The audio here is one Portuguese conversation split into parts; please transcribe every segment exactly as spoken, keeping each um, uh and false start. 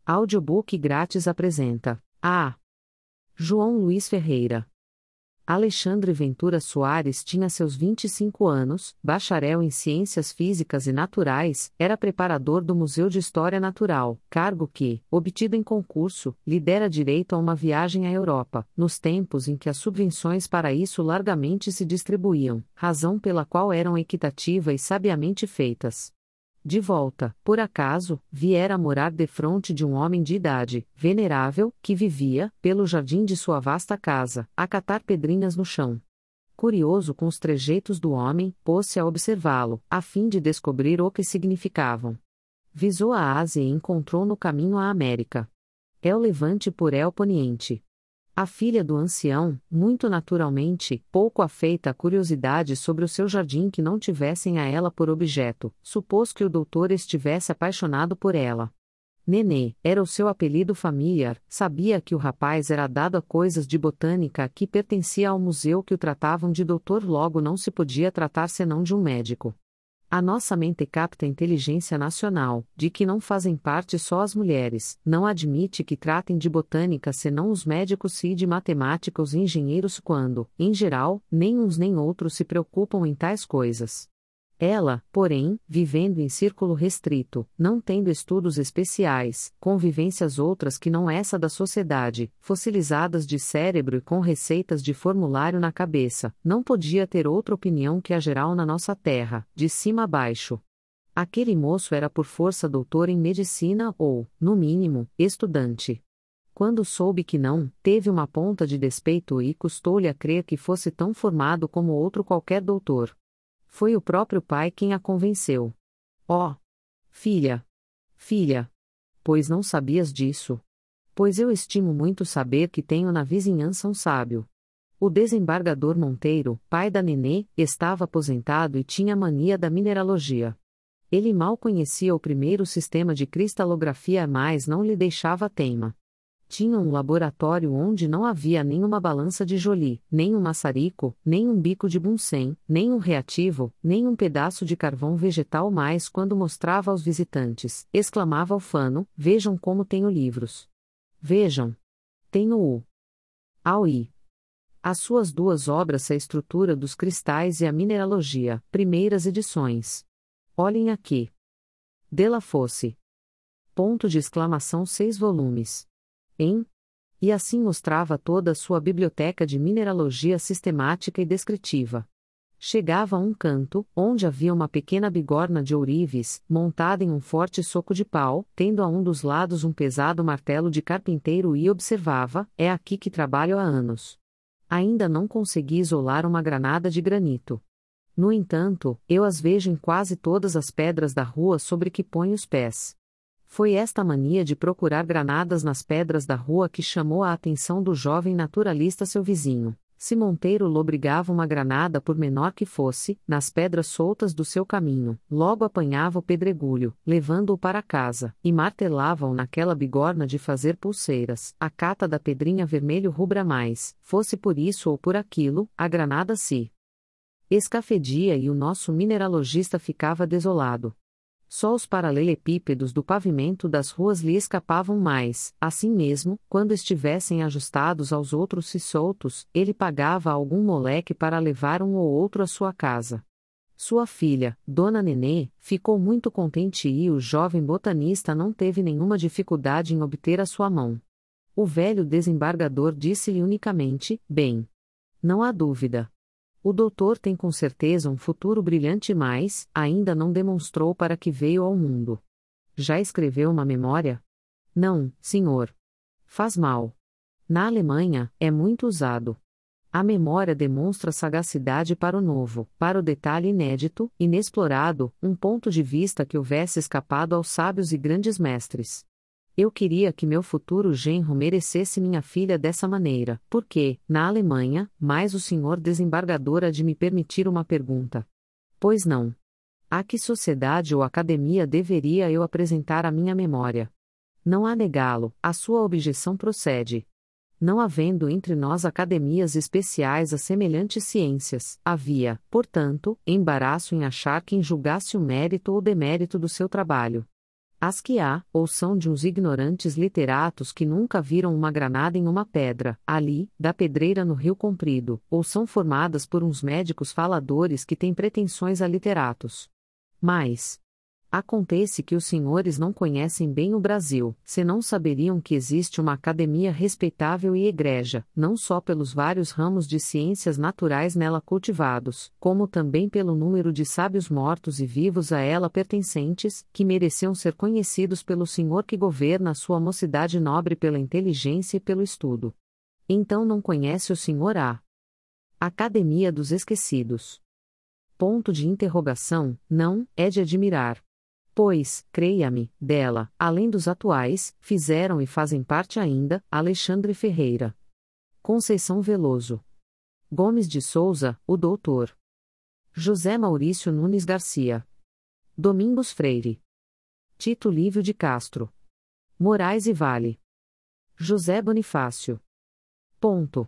Audiobook grátis apresenta: A. João Luiz Ferreira. Alexandre Ventura Soares tinha seus vinte e cinco anos, bacharel em Ciências Físicas e Naturais, era preparador do Museu de História Natural, cargo que, obtido em concurso, lhe dera direito a uma viagem à Europa, nos tempos em que as subvenções para isso largamente se distribuíam, razão pela qual eram equitativa e sabiamente feitas. De volta, por acaso, viera morar defronte de um homem de idade, venerável, que vivia, pelo jardim de sua vasta casa, a catar pedrinhas no chão. Curioso com os trejeitos do homem, pôs-se a observá-lo, a fim de descobrir o que significavam. Visou a Ásia e encontrou no caminho a América. É o levante por é o poniente. A filha do ancião, muito naturalmente, pouco afeita à curiosidade sobre o seu jardim que não tivessem a ela por objeto, supôs que o doutor estivesse apaixonado por ela. Nenê, era o seu apelido familiar, sabia que o rapaz era dado a coisas de botânica que pertencia ao museu que o tratavam de doutor, logo não se podia tratar senão de um médico. A nossa mente capta a inteligência nacional, de que não fazem parte só as mulheres, não admite que tratem de botânica senão os médicos e de matemática os engenheiros quando, em geral, nem uns nem outros se preocupam em tais coisas. Ela, porém, vivendo em círculo restrito, não tendo estudos especiais, convivências outras que não essa da sociedade, fossilizadas de cérebro e com receitas de formulário na cabeça, não podia ter outra opinião que a geral na nossa terra, de cima a baixo. Aquele moço era por força doutor em medicina ou, no mínimo, estudante. Quando soube que não, teve uma ponta de despeito e custou-lhe a crer que fosse tão formado como outro qualquer doutor. Foi o próprio pai quem a convenceu. Oh! Filha! Filha! Pois não sabias disso? Pois eu estimo muito saber que tenho na vizinhança um sábio. O desembargador Monteiro, pai da Nenê, estava aposentado e tinha mania da mineralogia. Ele mal conhecia o primeiro sistema de cristalografia, mas não lhe deixava teima. Tinha um laboratório onde não havia nenhuma balança de Joly, nem um maçarico, nem um bico de Bunsen, nem um reativo, nem um pedaço de carvão vegetal, mas quando mostrava aos visitantes, exclamava ufano: vejam como tenho livros. Vejam. Tenho o Aui. As suas duas obras, A Estrutura dos Cristais e a Mineralogia, primeiras edições. Olhem aqui. Della Fosse. Ponto de exclamação, seis volumes. Em? E assim mostrava toda a sua biblioteca de mineralogia sistemática e descritiva. Chegava a um canto, onde havia uma pequena bigorna de ourives, montada em um forte soco de pau, tendo a um dos lados um pesado martelo de carpinteiro, e observava: é aqui que trabalho há anos. Ainda não consegui isolar uma granada de granito. No entanto, eu as vejo em quase todas as pedras da rua sobre que ponho os pés. Foi esta mania de procurar granadas nas pedras da rua que chamou a atenção do jovem naturalista seu vizinho. Se Monteiro lobrigava uma granada, por menor que fosse, nas pedras soltas do seu caminho, logo apanhava o pedregulho, levando-o para casa, e martelava-o naquela bigorna de fazer pulseiras, a cata da pedrinha vermelho rubra mais, fosse por isso ou por aquilo, a granada se escafedia e o nosso mineralogista ficava desolado. Só os paralelepípedos do pavimento das ruas lhe escapavam mais, assim mesmo, quando estivessem ajustados aos outros e soltos, ele pagava a algum moleque para levar um ou outro à sua casa. Sua filha, Dona Nenê, ficou muito contente e o jovem botanista não teve nenhuma dificuldade em obter a sua mão. O velho desembargador disse-lhe unicamente: bem, não há dúvida. O doutor tem com certeza um futuro brilhante, mas ainda não demonstrou para que veio ao mundo. Já escreveu uma memória? Não, senhor. Faz mal. Na Alemanha, é muito usado. A memória demonstra sagacidade para o novo, para o detalhe inédito, inexplorado, um ponto de vista que houvesse escapado aos sábios e grandes mestres. Eu queria que meu futuro genro merecesse minha filha dessa maneira, porque, na Alemanha, mais o senhor desembargador há de me permitir uma pergunta. Pois não. A que sociedade ou academia deveria eu apresentar a minha memória? Não há negá-lo, a sua objeção procede. Não havendo entre nós academias especiais a semelhantes ciências, havia, portanto, embaraço em achar quem julgasse o mérito ou demérito do seu trabalho. As que há, ou são de uns ignorantes literatos que nunca viram uma granada em uma pedra, ali, da pedreira no Rio Comprido, ou são formadas por uns médicos faladores que têm pretensões a literatos. Mas acontece que os senhores não conhecem bem o Brasil, senão saberiam que existe uma academia respeitável e egreja, não só pelos vários ramos de ciências naturais nela cultivados, como também pelo número de sábios mortos e vivos a ela pertencentes, que mereciam ser conhecidos pelo senhor que governa a sua mocidade nobre pela inteligência e pelo estudo. Então não conhece o senhor a Academia dos Esquecidos? Ponto de interrogação, não, é de admirar. Pois, creia-me, dela, além dos atuais, fizeram e fazem parte ainda, Alexandre Ferreira, Conceição Veloso, Gomes de Souza, o doutor José Maurício Nunes Garcia, Domingos Freire, Tito Lívio de Castro, Moraes e Vale, José Bonifácio. Ponto.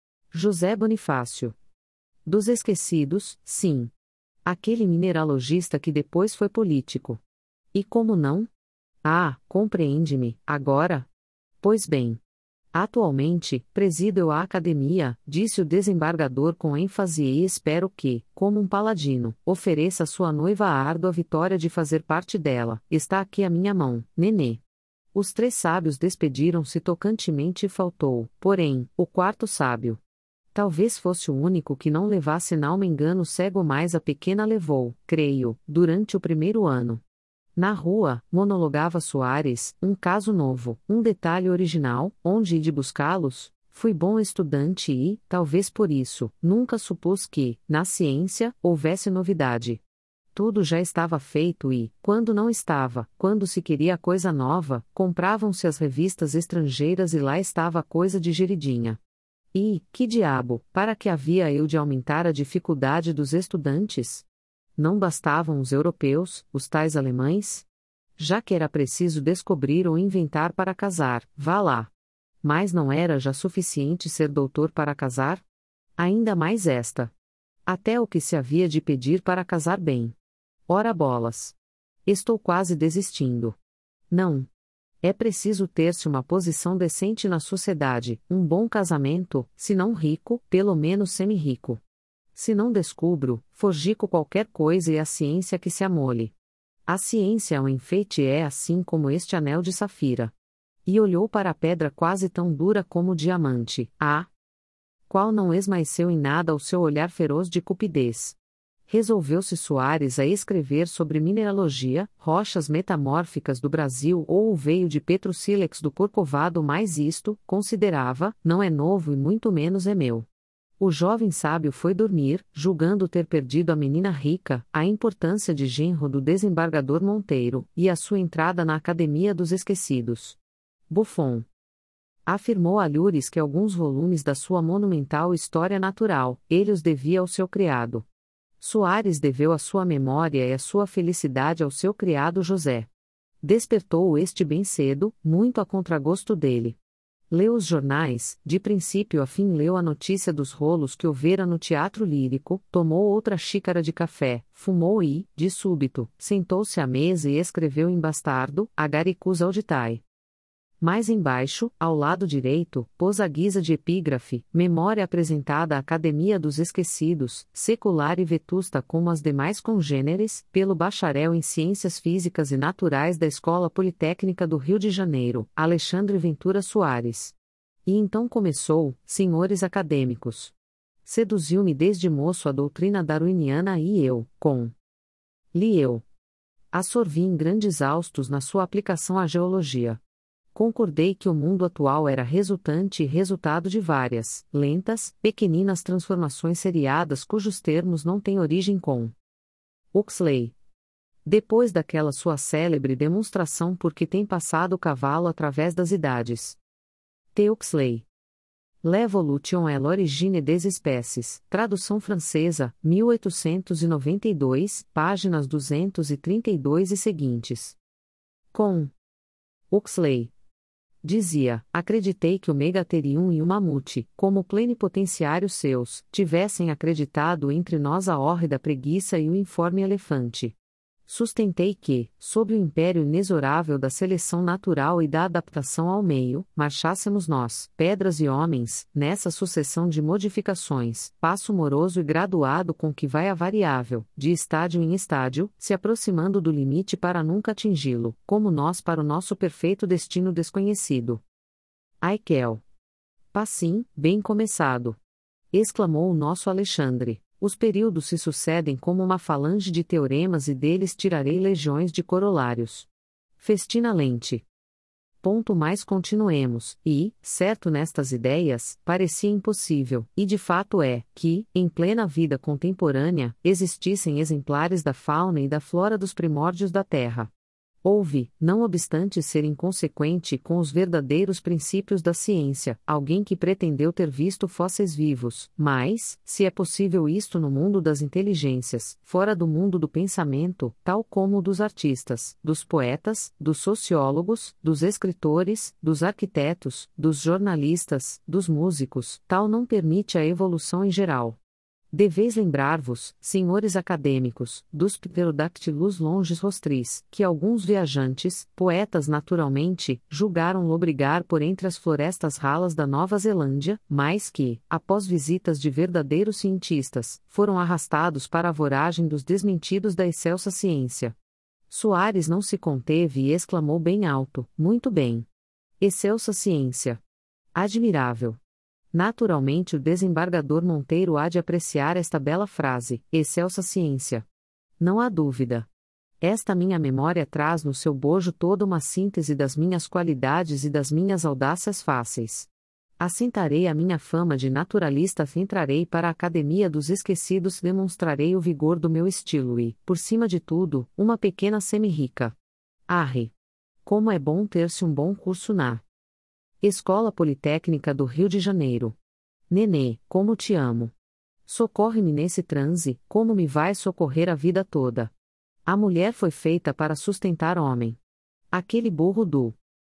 José Bonifácio. Dos Esquecidos, sim. Aquele mineralogista que depois foi político. E como não? Ah, compreende-me, agora? Pois bem. Atualmente, presido eu a academia, disse o desembargador com ênfase e espero que, como um paladino, ofereça a sua noiva a árdua vitória de fazer parte dela. Está aqui a minha mão, Nenê. Os três sábios despediram-se tocantemente e faltou, porém, o quarto sábio. Talvez fosse o único que não levasse n'alma engano cego, mas a pequena levou, creio, durante o primeiro ano. Na rua, monologava Soares, um caso novo, um detalhe original, onde ir de buscá-los? Fui bom estudante e, talvez por isso, nunca supus que, na ciência, houvesse novidade. Tudo já estava feito e, quando não estava, quando se queria coisa nova, compravam-se as revistas estrangeiras e lá estava a coisa digeridinha. E, que diabo, para que havia eu de aumentar a dificuldade dos estudantes? Não bastavam os europeus, os tais alemães? Já que era preciso descobrir ou inventar para casar, vá lá. Mas não era já suficiente ser doutor para casar? Ainda mais esta. Até o que se havia de pedir para casar bem. Ora bolas. Estou quase desistindo. Não. É preciso ter-se uma posição decente na sociedade, um bom casamento, se não rico, pelo menos semi-rico. Se não descubro, forjico qualquer coisa e a ciência que se amole. A ciência é um enfeite, é assim como este anel de safira. E olhou para a pedra quase tão dura como o diamante, a qual não esmaeceu em nada o seu olhar feroz de cupidez. Resolveu-se Soares a escrever sobre mineralogia, rochas metamórficas do Brasil ou o veio de Petrosílex do Corcovado, mas isto, considerava, não é novo e muito menos é meu. O jovem sábio foi dormir, julgando ter perdido a menina rica, a importância de genro do desembargador Monteiro, e a sua entrada na Academia dos Esquecidos. Buffon afirmou a Lures que alguns volumes da sua monumental História Natural, ele os devia ao seu criado. Soares deveu a sua memória e a sua felicidade ao seu criado José. Despertou este bem cedo, muito a contragosto dele. Leu os jornais, de princípio a fim leu a notícia dos rolos que houvera no teatro lírico, tomou outra xícara de café, fumou e, de súbito, sentou-se à mesa e escreveu em bastardo, Agaricus auditae. Mais embaixo, ao lado direito, pôs a guisa de epígrafe, memória apresentada à Academia dos Esquecidos, secular e vetusta como as demais congêneres, pelo bacharel em Ciências Físicas e Naturais da Escola Politécnica do Rio de Janeiro, Alexandre Ventura Soares. E então começou, senhores acadêmicos. Seduziu-me desde moço a doutrina darwiniana e eu, com li eu. Absorvi em grandes haustos na sua aplicação à geologia. Concordei que o mundo atual era resultante e resultado de várias, lentas, pequeninas transformações seriadas cujos termos não têm origem com Huxley. Depois daquela sua célebre demonstração por que tem passado o cavalo através das idades. T. Huxley. L'Evolution et l'origine des espèces, tradução francesa, mil oitocentos e noventa e dois, páginas duzentos e trinta e dois e seguintes. Com Huxley. Dizia, acreditei que o Megatherium e o Mamute, como plenipotenciários seus, tivessem acreditado entre nós a hórrida preguiça e o informe elefante. Sustentei que, sob o império inexorável da seleção natural e da adaptação ao meio, marchássemos nós, pedras e homens, nessa sucessão de modificações, passo moroso e graduado com que vai a variável, de estádio em estádio, se aproximando do limite para nunca atingi-lo, como nós para o nosso perfeito destino desconhecido. Aikel. Passim, bem começado! Exclamou o nosso Alexandre. Os períodos se sucedem como uma falange de teoremas e deles tirarei legiões de corolários. Festina lente. Ponto mais continuemos, e, certo nestas ideias, parecia impossível, e de fato é, que, em plena vida contemporânea, existissem exemplares da fauna e da flora dos primórdios da Terra. Houve, não obstante ser inconsequente com os verdadeiros princípios da ciência, alguém que pretendeu ter visto fósseis vivos, mas, se é possível isto no mundo das inteligências, fora do mundo do pensamento, tal como o dos artistas, dos poetas, dos sociólogos, dos escritores, dos arquitetos, dos jornalistas, dos músicos, tal não permite a evolução em geral. Deveis lembrar-vos, senhores acadêmicos, dos pterodáctilos longes rostris, que alguns viajantes, poetas naturalmente, julgaram lobrigar por entre as florestas ralas da Nova Zelândia, mas que, após visitas de verdadeiros cientistas, foram arrastados para a voragem dos desmentidos da excelsa ciência. Soares não se conteve e exclamou bem alto: muito bem! Excelsa ciência! Admirável! Naturalmente o desembargador Monteiro há de apreciar esta bela frase, excelsa ciência. Não há dúvida. Esta minha memória traz no seu bojo toda uma síntese das minhas qualidades e das minhas audácias fáceis. Assentarei a minha fama de naturalista, entrarei para a Academia dos Esquecidos, demonstrarei o vigor do meu estilo e, por cima de tudo, uma pequena semi-rica. Arre! Como é bom ter-se um bom curso na Escola Politécnica do Rio de Janeiro. Nenê, como te amo. Socorre-me nesse transe, como me vais socorrer a vida toda. A mulher foi feita para sustentar homem. Aquele burro do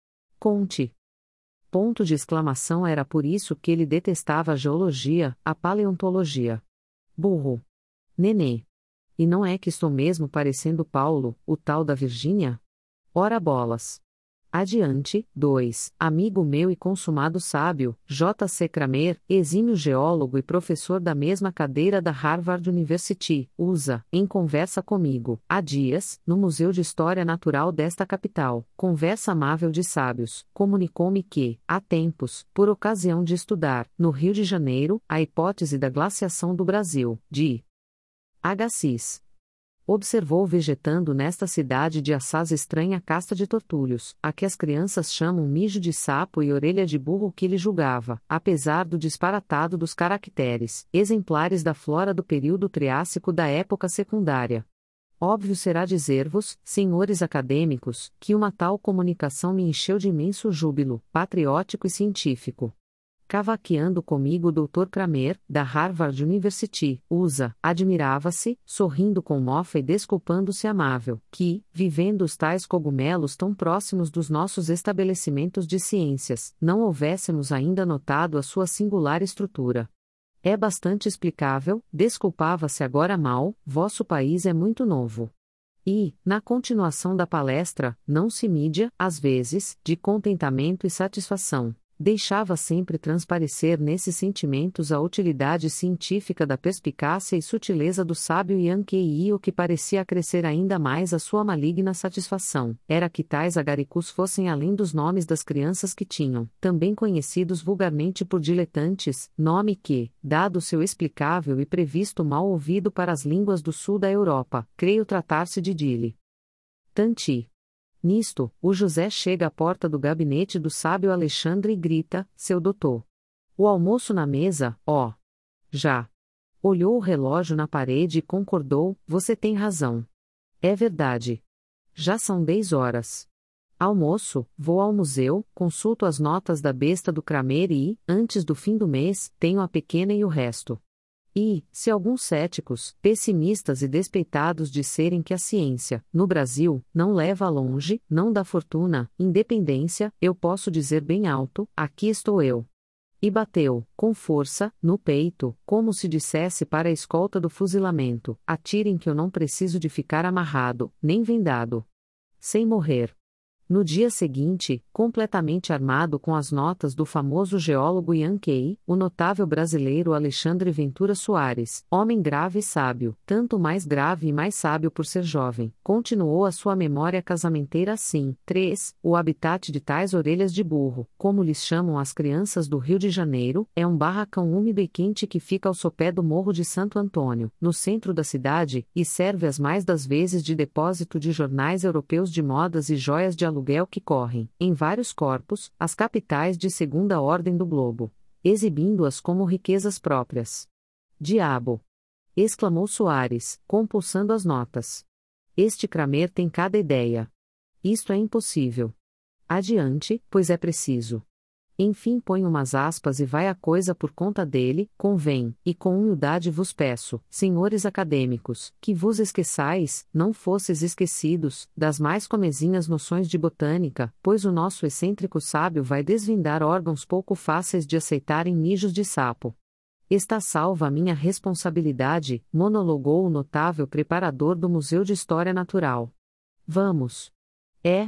Conte. Ponto de exclamação era por isso que ele detestava a geologia, a paleontologia. Burro. Nenê. E não é que estou mesmo parecendo Paulo, o tal da Virgínia? Ora bolas. Adiante, dois. Amigo meu e consumado sábio, J C Kramer, exímio geólogo e professor da mesma cadeira da Harvard University, U S A, em conversa comigo, há dias, no Museu de História Natural desta capital, conversa amável de sábios, comunicou-me que, há tempos, por ocasião de estudar, no Rio de Janeiro, a hipótese da glaciação do Brasil, de Agassiz. Observou vegetando nesta cidade de Assaz estranha casta de tortulhos, a que as crianças chamam mijo de sapo e orelha de burro, que lhe julgava, apesar do disparatado dos caracteres, exemplares da flora do período Triássico da época secundária. Óbvio será dizer-vos, senhores acadêmicos, que uma tal comunicação me encheu de imenso júbilo, patriótico e científico. Cavaqueando comigo o doutor Kramer, da Harvard University, U S A, admirava-se, sorrindo com mofa e desculpando-se amável, que, vivendo os tais cogumelos tão próximos dos nossos estabelecimentos de ciências, não houvéssemos ainda notado a sua singular estrutura. É bastante explicável, desculpava-se agora mal, vosso país é muito novo. E, na continuação da palestra, não se mídia, às vezes, de contentamento e satisfação. Deixava sempre transparecer nesses sentimentos a utilidade científica da perspicácia e sutileza do sábio Yankee, e o que parecia acrescer ainda mais a sua maligna satisfação, era que tais agaricus fossem além dos nomes das crianças que tinham, também conhecidos vulgarmente por diletantes, nome que, dado seu explicável e previsto mal ouvido para as línguas do sul da Europa, creio tratar-se de dile. Tanti. Nisto, o José chega à porta do gabinete do sábio Alexandre e grita: seu doutor. O almoço na mesa, ó. Já. Olhou o relógio na parede e concordou: você tem razão. É verdade. Já são dez horas. Almoço, vou ao museu, consulto as notas da besta do Kramer e, antes do fim do mês, tenho a pequena e o resto. E, se alguns céticos, pessimistas e despeitados disserem que a ciência, no Brasil, não leva longe, não dá fortuna, independência, eu posso dizer bem alto: aqui estou eu. E bateu, com força, no peito, como se dissesse para a escolta do fuzilamento: atirem que eu não preciso de ficar amarrado, nem vendado. Sem morrer. No dia seguinte, completamente armado com as notas do famoso geólogo Yankee, o notável brasileiro Alexandre Ventura Soares, homem grave e sábio, tanto mais grave e mais sábio por ser jovem, continuou a sua memória casamenteira assim. três. O habitat de tais orelhas de burro, como lhes chamam as crianças do Rio de Janeiro, é um barracão úmido e quente que fica ao sopé do Morro de Santo Antônio, no centro da cidade, e serve as mais das vezes de depósito de jornais europeus de modas e joias de aluguel que correm, em vários corpos, as capitais de segunda ordem do globo, exibindo-as como riquezas próprias. Diabo! Exclamou Soares, compulsando as notas. Este Cramer tem cada ideia. Isto é impossível. Adiante, pois é preciso. Enfim, põe umas aspas e vai a coisa por conta dele, convém, e com humildade vos peço, senhores acadêmicos, que vos esqueçais, não fosses esquecidos, das mais comezinhas noções de botânica, pois o nosso excêntrico sábio vai desvendar órgãos pouco fáceis de aceitarem mijos de sapo. Está salva a minha responsabilidade, monologou o notável preparador do Museu de História Natural. Vamos. É.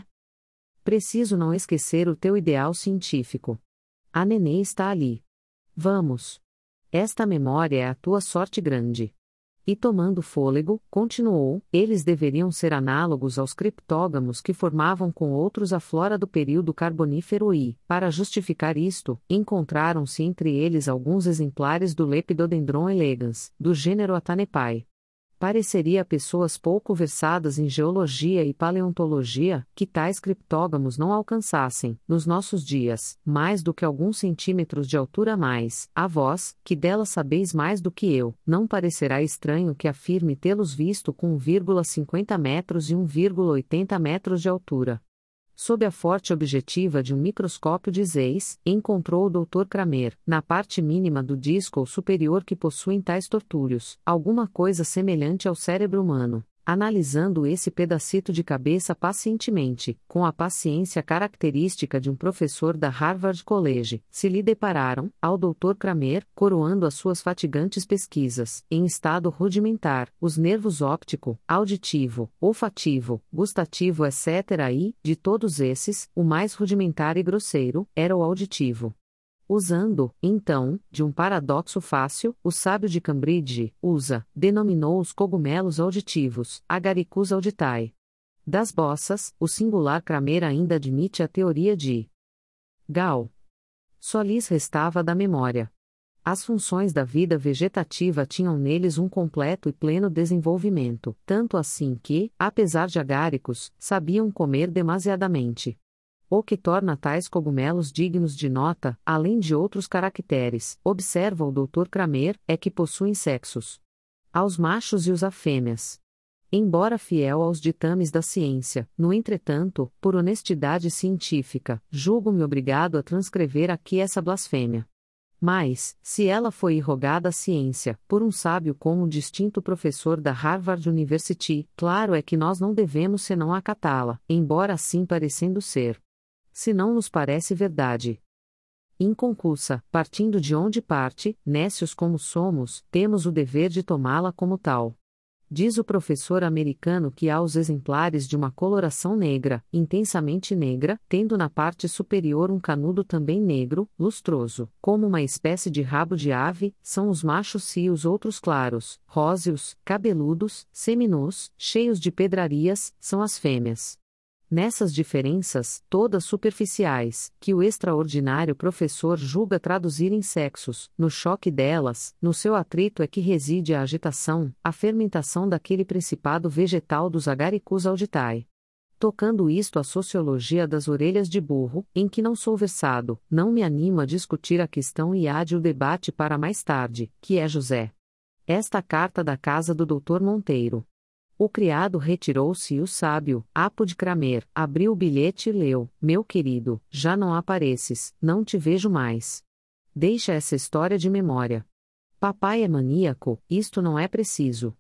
Preciso não esquecer o teu ideal científico. A Nenê está ali. Vamos. Esta memória é a tua sorte grande. E tomando fôlego, continuou, eles deveriam ser análogos aos criptógamos que formavam com outros a flora do período Carbonífero e, para justificar isto, encontraram-se entre eles alguns exemplares do Lepidodendron elegans, do gênero Atanepae. Pareceria a pessoas pouco versadas em geologia e paleontologia, que tais criptógamos não alcançassem, nos nossos dias, mais do que alguns centímetros de altura a mais. A vós, que dela sabeis mais do que eu, não parecerá estranho que afirme tê-los visto com um vírgula cinquenta metros e um vírgula oitenta metros de altura. Sob a forte objetiva de um microscópio de Zeiss, encontrou o doutor Cramer, na parte mínima do disco ou superior que possuem tais tortúrios, alguma coisa semelhante ao cérebro humano. Analisando esse pedacito de cabeça pacientemente, com a paciência característica de um professor da Harvard College, se lhe depararam, ao doutor Cramer, coroando as suas fatigantes pesquisas, em estado rudimentar, os nervos óptico, auditivo, olfativo, gustativo etcétera e, de todos esses, o mais rudimentar e grosseiro, era o auditivo. Usando, então, de um paradoxo fácil, o sábio de Cambridge, usa, denominou os cogumelos auditivos, Agaricus auditae. Das bossas, o singular Cramer ainda admite a teoria de Gall. Só lhes restava da memória. As funções da vida vegetativa tinham neles um completo e pleno desenvolvimento, tanto assim que, apesar de agáricos, sabiam comer demasiadamente. O que torna tais cogumelos dignos de nota, além de outros caracteres, observa o doutor Cramer, é que possuem sexos. Aos machos e os a fêmeas. Embora fiel aos ditames da ciência, no entretanto, por honestidade científica, julgo-me obrigado a transcrever aqui essa blasfêmia. Mas, se ela foi irrogada à ciência, por um sábio como o distinto professor da Harvard University, claro é que nós não devemos senão acatá-la, embora assim parecendo ser. Se não nos parece verdade. Inconclusa, partindo de onde parte, nécios como somos, temos o dever de tomá-la como tal. Diz o professor americano que há os exemplares de uma coloração negra, intensamente negra, tendo na parte superior um canudo também negro, lustroso, como uma espécie de rabo de ave, são os machos e os outros claros, róseos, cabeludos, seminus, cheios de pedrarias, são as fêmeas. Nessas diferenças, todas superficiais, que o extraordinário professor julga traduzir em sexos, no choque delas, no seu atrito é que reside a agitação, a fermentação daquele principado vegetal dos Agaricus auditae. Tocando isto à sociologia das orelhas de burro, em que não sou versado, não me animo a discutir a questão e ade o debate para mais tarde, que é José. Esta carta da casa do doutor Monteiro. O criado retirou-se e o sábio, Apo de Cramer, abriu o bilhete e leu: meu querido, já não apareces, não te vejo mais. Deixa essa história de memória. Papai é maníaco, isto não é preciso.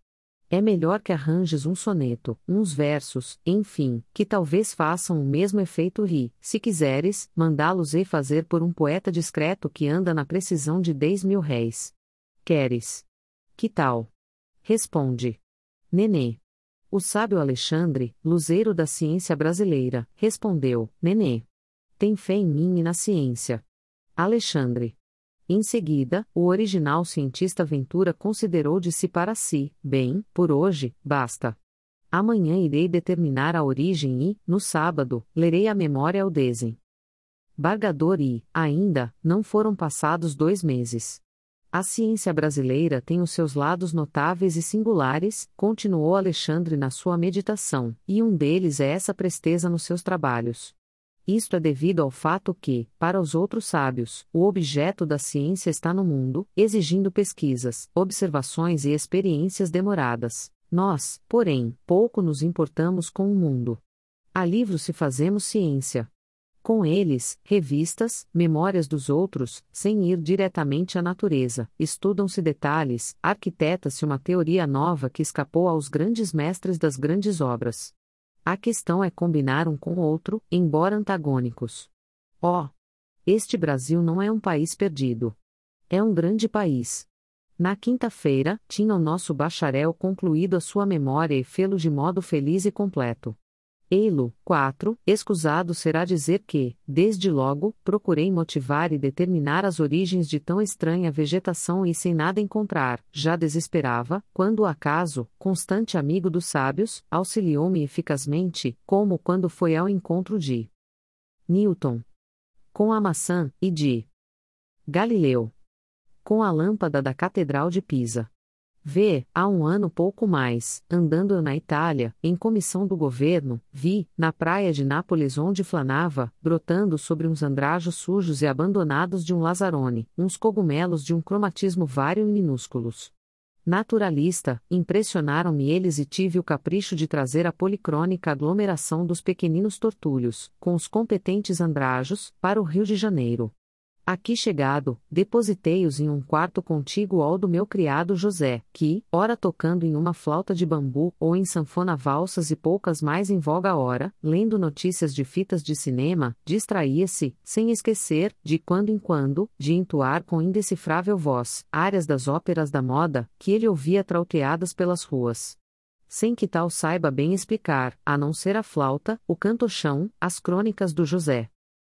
É melhor que arranjes um soneto, uns versos, enfim, que talvez façam o mesmo efeito e, se quiseres, mandá-los-ei fazer por um poeta discreto que anda na precisão de dez mil réis. Queres? Que tal? Responde. Nenê. O sábio Alexandre, luzeiro da ciência brasileira, respondeu, Nenê. Tem fé em mim e na ciência. Alexandre. Em seguida, o original cientista Ventura considerou de si para si, bem, por hoje, basta. Amanhã irei determinar a origem e, no sábado, lerei a memória ao desembargador e, ainda, não foram passados dois meses. A ciência brasileira tem os seus lados notáveis e singulares, continuou Alexandre na sua meditação, e um deles é essa presteza nos seus trabalhos. Isto é devido ao fato que, para os outros sábios, o objeto da ciência está no mundo, exigindo pesquisas, observações e experiências demoradas. Nós, porém, pouco nos importamos com o mundo. A livros se fazemos ciência. Com eles, revistas, memórias dos outros, sem ir diretamente à natureza, estudam-se detalhes, arquiteta-se uma teoria nova que escapou aos grandes mestres das grandes obras. A questão é combinar um com o outro, embora antagônicos. Oh! Este Brasil não é um país perdido. É um grande país. Na quinta-feira, tinha o nosso bacharel concluído a sua memória e fê-lo de modo feliz e completo. Ei-lo, quatro, escusado será dizer que, desde logo, procurei motivar e determinar as origens de tão estranha vegetação e sem nada encontrar, já desesperava, quando o acaso, constante amigo dos sábios, auxiliou-me eficazmente, como quando foi ao encontro de Newton, com a maçã, e de Galileu, com a lâmpada da Catedral de Pisa. Vê, há um ano pouco mais, andando eu na Itália, em comissão do governo, vi, na praia de Nápoles onde flanava, brotando sobre uns andrajos sujos e abandonados de um Lazzarone, uns cogumelos de um cromatismo vário e minúsculos. Naturalista, impressionaram-me eles e tive o capricho de trazer a policrônica aglomeração dos pequeninos tortulhos, com os competentes andrajos, para o Rio de Janeiro. Aqui chegado, depositei-os em um quarto contíguo ao do meu criado José, que, ora tocando em uma flauta de bambu ou em sanfona valsas e poucas mais em voga ora, lendo notícias de fitas de cinema, distraía-se, sem esquecer, de quando em quando, de entoar com indecifrável voz, áreas das óperas da moda, que ele ouvia trauteadas pelas ruas. Sem que tal saiba bem explicar, a não ser a flauta, o cantochão, as crônicas do José.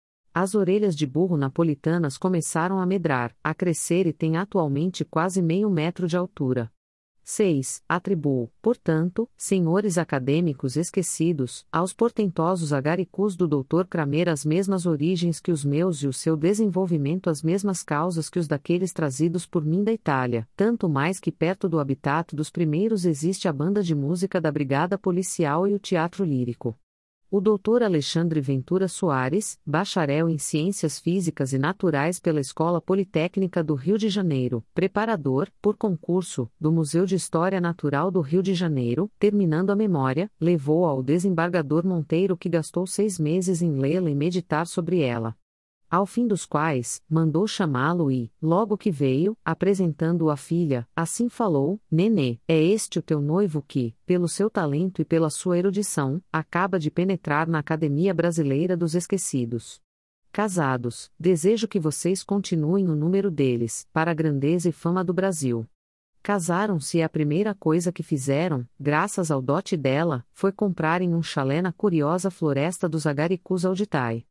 As orelhas de burro napolitanas começaram a medrar, a crescer e têm atualmente quase meio metro de altura. seis. Atribuo, portanto, senhores acadêmicos esquecidos, aos portentosos agaricus do doutor Cramer as mesmas origens que os meus e o seu desenvolvimento as mesmas causas que os daqueles trazidos por mim da Itália, tanto mais que perto do habitat dos primeiros existe a banda de música da Brigada Policial e o Teatro Lírico. O doutor Alexandre Ventura Soares, bacharel em Ciências Físicas e Naturais pela Escola Politécnica do Rio de Janeiro, preparador, por concurso, do Museu de História Natural do Rio de Janeiro, terminando a memória, levou ao desembargador Monteiro que gastou seis meses em lê-la e meditar sobre ela. Ao fim dos quais, mandou chamá-lo e, logo que veio, apresentando-o à filha, assim falou, Nenê, é este o teu noivo que, pelo seu talento e pela sua erudição, acaba de penetrar na Academia Brasileira dos Esquecidos. Casados, desejo que vocês continuem o número deles, para a grandeza e fama do Brasil. Casaram-se e a primeira coisa que fizeram, graças ao dote dela, foi comprarem um chalé na curiosa floresta dos Agaricus Auditai.